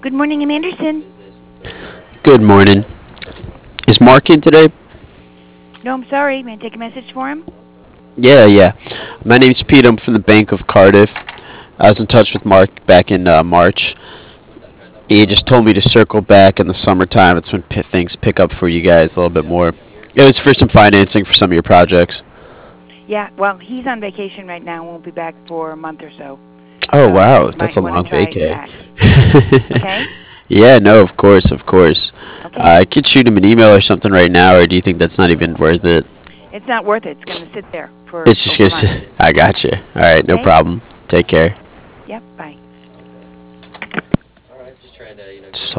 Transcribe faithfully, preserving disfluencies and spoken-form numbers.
Good morning, I'm Anderson. Good morning. Is Mark in today? No, I'm sorry. May I take a message for him? Yeah, yeah. My name's Pete. I'm from the Bank of Cardiff. I was in touch with Mark back in uh, March. He just told me to circle back in the summertime. It's when p- things pick up for you guys a little bit more. It was for some financing for some of your projects. Yeah, well, he's on vacation right now. Won't be back for a month or so. Oh So wow, you that's might a want to long try vacay. back. Okay? Yeah, no, of course, of course. Okay. Uh, I could shoot him an email or something right now, or do you think that's not even worth it? It's not worth it. It's going to sit there for It's just over a gonna. month. s- I got you. All right, no Okay? problem. Take care. Yep, bye. Just